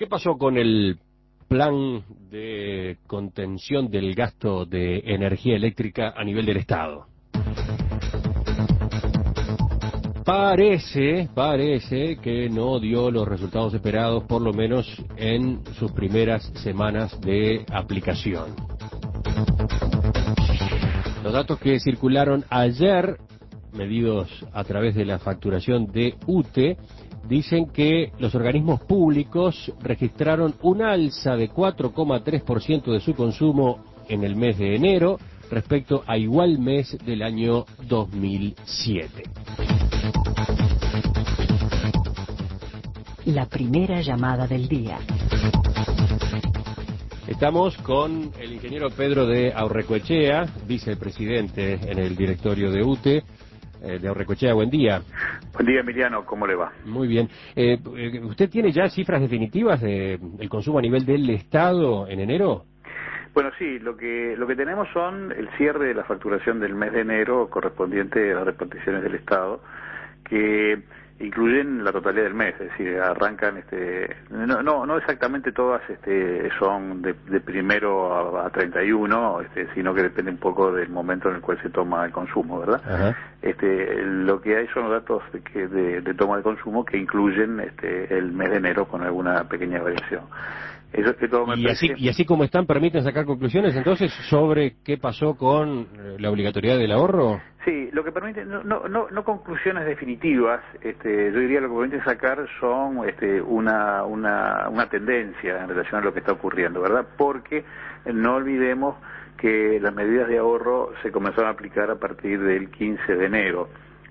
¿Qué pasó con el plan de contención del gasto de energía eléctrica a nivel del Estado? Parece que no dio los resultados esperados, por lo menos en sus primeras semanas de aplicación. Los datos que circularon ayer, medidos a través de la facturación de UTE, dicen que los organismos públicos registraron un alza de 4,3% de su consumo en el mes de enero respecto a igual mes del año 2007. La primera llamada del día. Estamos con el ingeniero Pedro de Aurrecoechea, vicepresidente en el directorio de UTE. De Aurrecoechea, buen día. Buen día, Emiliano, ¿cómo le va? Muy bien. ¿Usted tiene ya cifras definitivas del consumo a nivel del Estado en enero? Bueno, sí, lo que tenemos son el cierre de la facturación del mes de enero correspondiente a las reparticiones del Estado, que incluyen la totalidad del mes, es decir, arrancan, no exactamente todas son de primero a 31, sino que depende un poco del momento en el cual se toma el consumo, ¿verdad? Ajá. Lo que hay son los datos de toma de consumo que incluyen el mes de enero con alguna pequeña variación. Eso es que todo me parece... y así como están, ¿permiten sacar conclusiones entonces sobre qué pasó con la obligatoriedad del ahorro? Sí, lo que permite, no conclusiones definitivas, yo diría lo que permite sacar son una tendencia en relación a lo que está ocurriendo, ¿verdad? Porque no olvidemos que las medidas de ahorro se comenzaron a aplicar a partir del 15 de enero.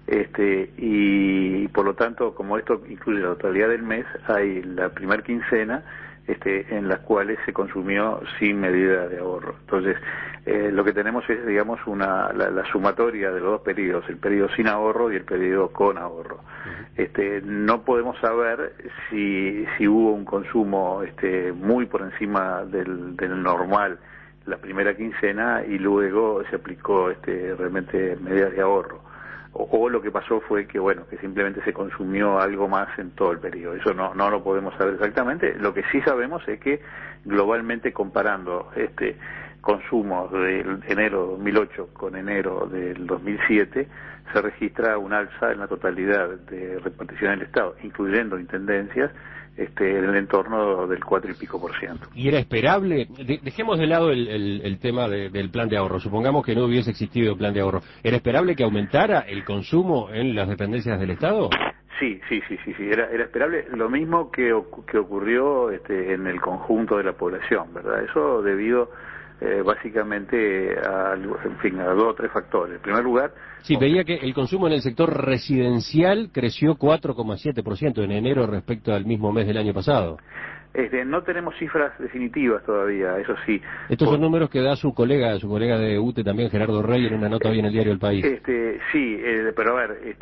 Y por lo tanto, como esto incluye la totalidad del mes, hay la primera quincena en las cuales se consumió sin medida de ahorro. Entonces, lo que tenemos es, digamos, la sumatoria de los dos periodos, el periodo sin ahorro y el periodo con ahorro. No podemos saber si hubo un consumo muy por encima del normal la primera quincena y luego se aplicó realmente medidas de ahorro. O lo que pasó fue que, bueno, que simplemente se consumió algo más en todo el periodo. Eso no lo podemos saber exactamente. Lo que sí sabemos es que globalmente comparando consumos de enero de 2008 con enero del 2007, se registra un alza en la totalidad de repartición del Estado, incluyendo intendencias, en el entorno del 4 y pico %. ¿Y era esperable? Dejemos de lado el tema del plan de ahorro. Supongamos que no hubiese existido el plan de ahorro. ¿Era esperable que aumentara el consumo en las dependencias del Estado? Sí. Era esperable. Lo mismo que ocurrió en el conjunto de la población, ¿verdad? Eso debido básicamente a dos o tres factores. En primer lugar... Sí, veía que el consumo en el sector residencial creció 4,7% en enero respecto al mismo mes del año pasado. No tenemos cifras definitivas todavía, eso sí. Estos son números que da su colega de UTE también, Gerardo Rey, en una nota hoy en el diario El País. Sí, pero a ver,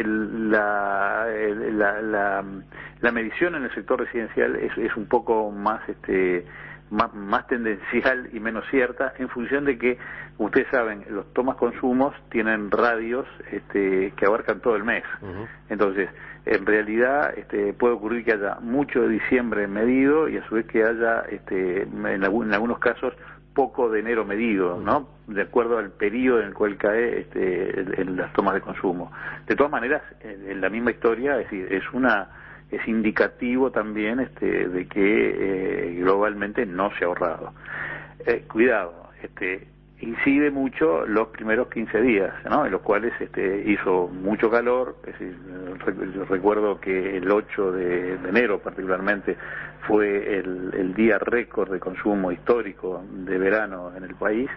la medición en el sector residencial es un poco más tendencial y menos cierta en función de que, ustedes saben, los tomas consumos tienen radios que abarcan todo el mes. Entonces, en realidad puede ocurrir que haya mucho de diciembre medido y a su vez que haya, en algunos casos, poco de enero medido, ¿no? De acuerdo al periodo en el cual cae en las tomas de consumo. De todas maneras, en la misma historia, es decir, es indicativo también de que globalmente no se ha ahorrado. Cuidado, incide mucho los primeros 15 días, ¿no? En los cuales hizo mucho calor. Es decir, recuerdo que el 8 de enero particularmente fue el día récord de consumo histórico de verano en el país.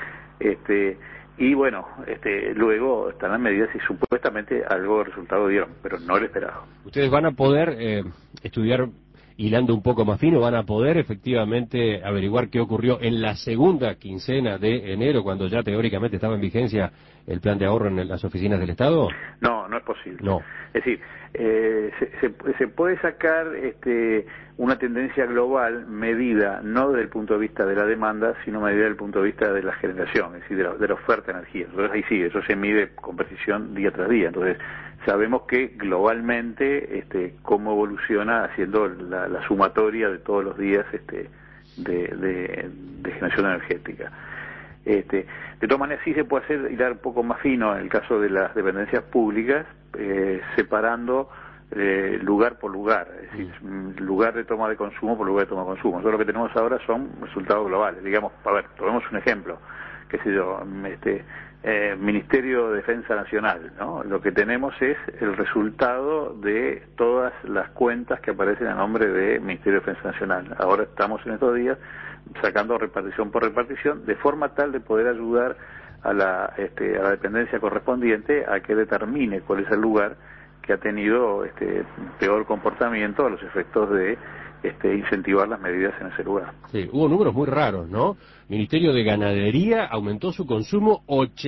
Y bueno, luego están las medidas y supuestamente algo de resultado dieron, pero no lo esperado. Ustedes van a poder estudiar, hilando un poco más fino, van a poder efectivamente averiguar qué ocurrió en la segunda quincena de enero, cuando ya teóricamente estaba en vigencia el plan de ahorro en las oficinas del Estado. No es posible. No. Es decir, se puede sacar una tendencia global medida no desde el punto de vista de la demanda, sino medida desde el punto de vista de la generación, es decir, de la oferta de energía. Entonces ahí sí, eso se mide con precisión día tras día. Entonces sabemos que globalmente cómo evoluciona haciendo la sumatoria de todos los días de generación energética. De todas maneras sí se puede hacer hilar un poco más fino en el caso de las dependencias públicas, separando lugar por lugar, es decir, lugar de toma de consumo por lugar de toma de consumo. Nosotros lo que tenemos ahora son resultados globales. Digamos, a ver, tomemos un ejemplo, qué sé yo, Ministerio de Defensa Nacional, ¿no? Lo que tenemos es el resultado de todas las cuentas que aparecen a nombre de Ministerio de Defensa Nacional. Ahora estamos en estos días sacando repartición por repartición, de forma tal de poder ayudar a la dependencia correspondiente a que determine cuál es el lugar que ha tenido peor comportamiento a los efectos de incentivar las medidas en ese lugar. Sí, hubo números muy raros, ¿no? Ministerio de Ganadería aumentó su consumo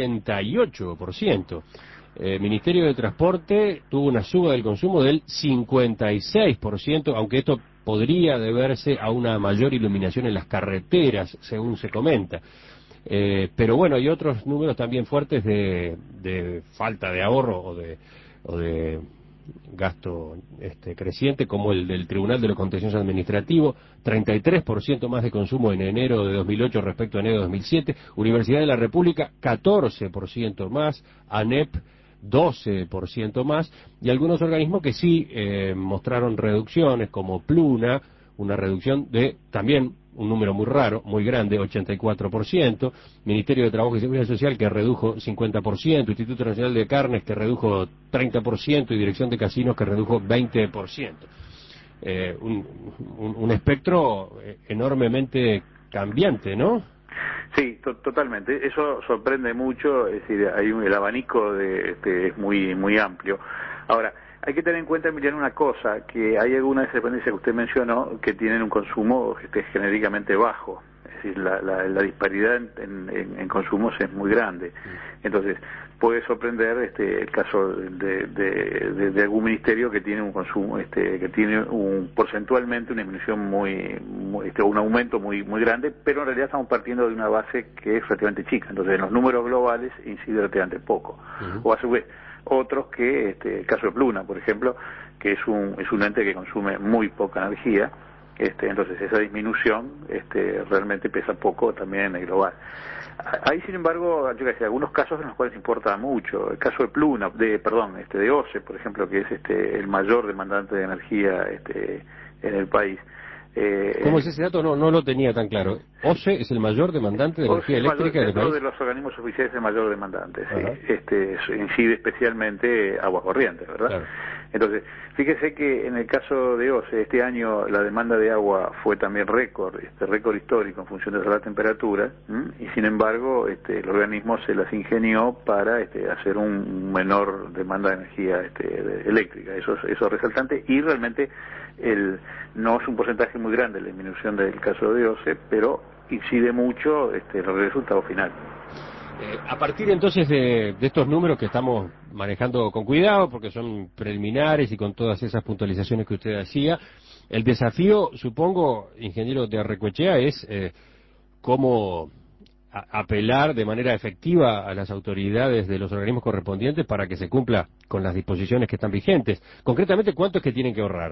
88%. Ministerio de Transporte tuvo una suba del consumo del 56%, aunque esto podría deberse a una mayor iluminación en las carreteras, según se comenta. Pero bueno, hay otros números también fuertes de falta de ahorro o de gasto creciente, como el del Tribunal de los Contenciosos Administrativos, 33% más de consumo en enero de 2008 respecto a enero de 2007, Universidad de la República 14% más, ANEP 12% más, y algunos organismos que sí mostraron reducciones, como Pluna, una reducción de también un número muy raro, muy grande, 84%, Ministerio de Trabajo y Seguridad Social que redujo 50%, Instituto Nacional de Carnes que redujo 30% y Dirección de Casinos que redujo 20%. Un espectro enormemente cambiante, ¿no? Sí, totalmente. Eso sorprende mucho, es decir, el abanico es muy amplio. Ahora, hay que tener en cuenta, Emiliano, una cosa, que hay algunas dependencias que usted mencionó que tienen un consumo genéricamente bajo. Es decir, la disparidad en consumos es muy grande. Entonces, puede sorprender el caso de algún ministerio que tiene un consumo, que tiene porcentualmente una disminución un aumento muy grande, pero en realidad estamos partiendo de una base que es relativamente chica. Entonces, en los números globales incide relativamente poco. O a su vez, otros que, el caso de Pluna, por ejemplo, que es un ente que consume muy poca energía, entonces esa disminución realmente pesa poco también en el global. Hay, sin embargo, yo que sé, algunos casos en los cuales importa mucho. El caso de Pluna, de OCE, por ejemplo, que es el mayor demandante de energía en el país. ¿Cómo es ese dato? No lo tenía tan claro. OCE es el mayor demandante de energía eléctrica del país. Dentro de los organismos oficiales el mayor demandante, sí. Incide especialmente Aguas Corrientes, ¿verdad? Claro. Entonces, fíjese que en el caso de OCE, este año la demanda de agua fue también récord histórico en función de la temperatura, y sin embargo el organismo se las ingenió para hacer un menor demanda de energía eléctrica. Eso es resaltante, y realmente no es un porcentaje muy grande la disminución del caso de OCE, pero incide mucho el resultado final. A partir entonces de estos números que estamos manejando con cuidado, porque son preliminares y con todas esas puntualizaciones que usted hacía, el desafío, supongo, ingeniero de Arrecoechea, es cómo apelar de manera efectiva a las autoridades de los organismos correspondientes para que se cumpla con las disposiciones que están vigentes. Concretamente, ¿cuánto es que tienen que ahorrar?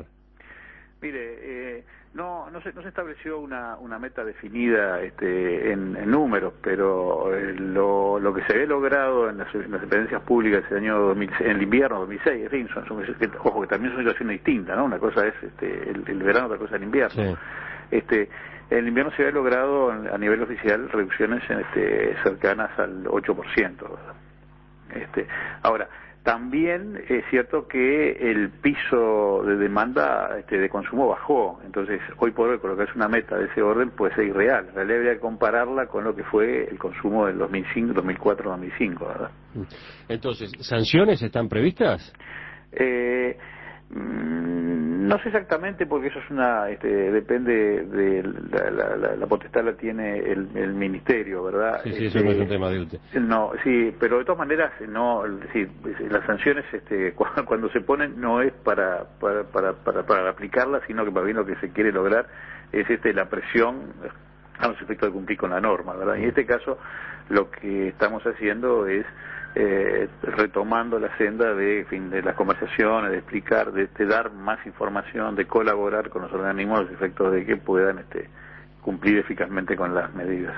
Mire, no se estableció una meta definida en números, pero lo que se había logrado en las dependencias públicas el año en el invierno 2006, en fin, ojo, que también son situaciones distintas, ¿no? Una cosa es el verano, otra cosa es el invierno. Sí. En el invierno se había logrado a nivel oficial reducciones cercanas al 8%, ¿verdad? Ahora, también es cierto que el piso de demanda de consumo bajó, entonces hoy por hoy colocarse una meta de ese orden puede ser irreal. En realidad habría que compararla con lo que fue el consumo del 2005, 2004, 2005, ¿verdad? Entonces, ¿sanciones están previstas? No sé exactamente, porque eso es depende de la potestad la tiene el ministerio, ¿verdad? Sí, eso no es un tema de usted. No, sí, pero de todas maneras, no, sí, las sanciones cuando se ponen no es para aplicarlas, sino que más bien lo que se quiere lograr es la presión a los efectos de cumplir con la norma, ¿verdad? Y en este caso lo que estamos haciendo es retomando la senda de, en fin, de las conversaciones, de explicar, de dar más información, de colaborar con los organismos a los efectos de que puedan cumplir eficazmente con las medidas.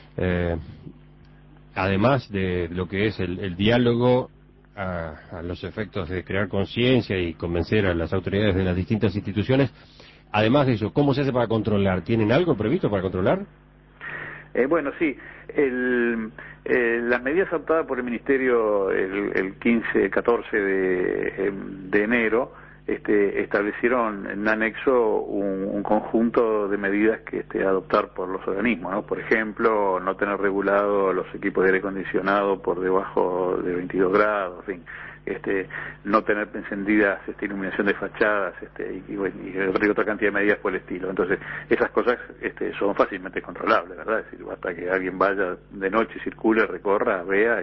Además de lo que es el diálogo a los efectos de crear conciencia y convencer a las autoridades de las distintas instituciones, además de eso, ¿cómo se hace para controlar? ¿Tienen algo previsto para controlar? Bueno, sí. Las medidas adoptadas por el Ministerio el 14 de enero establecieron en anexo un conjunto de medidas que adoptar por los organismos, ¿no? Por ejemplo, no tener regulado los equipos de aire acondicionado por debajo de 22 grados, en fin, no tener encendidas iluminación de fachadas, y otra cantidad de medidas por el estilo. Entonces, esas cosas son fácilmente controlables, ¿verdad? Es decir, basta que alguien vaya de noche, circule, recorra, vea,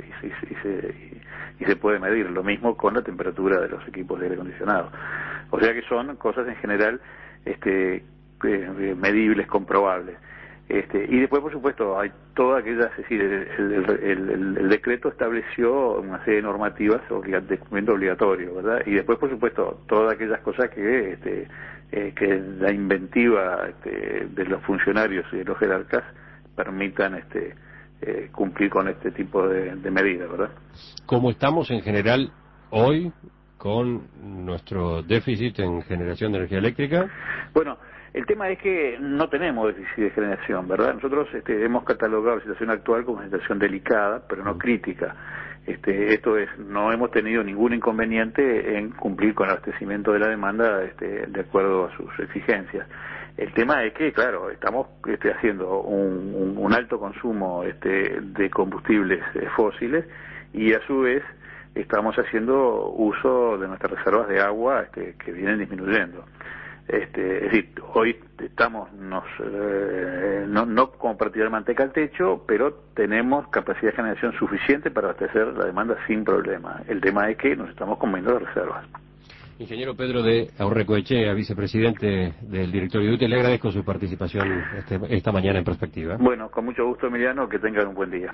y se puede medir. Lo mismo con la temperatura de los equipos de aire acondicionado. O sea que son cosas en general medibles, comprobables. Y después, por supuesto, hay todas aquellas, es decir, el decreto estableció una serie de normativas de cumplimiento obligatorio, ¿verdad? Y después, por supuesto, todas aquellas cosas que la inventiva de los funcionarios y de los jerarcas permitan cumplir con este tipo de medidas, ¿verdad? ¿Cómo estamos en general hoy con nuestro déficit en generación de energía eléctrica? Bueno, el tema es que no tenemos déficit de generación, ¿verdad? Nosotros hemos catalogado la situación actual como una situación delicada, pero no crítica. Esto es, no hemos tenido ningún inconveniente en cumplir con el abastecimiento de la demanda de acuerdo a sus exigencias. El tema es que, claro, estamos haciendo un alto consumo de combustibles fósiles y a su vez estamos haciendo uso de nuestras reservas de agua que vienen disminuyendo. Es decir, hoy estamos no como para tirar manteca al techo, pero tenemos capacidad de generación suficiente para abastecer la demanda sin problema. El tema es que nos estamos comiendo las reservas. Ingeniero Pedro de Aurrecoechea, vicepresidente del directorio de UTE, le agradezco su participación esta mañana en Perspectiva. Bueno, con mucho gusto, Emiliano, que tengan un buen día.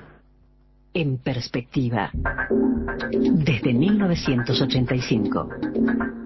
En Perspectiva, desde 1985.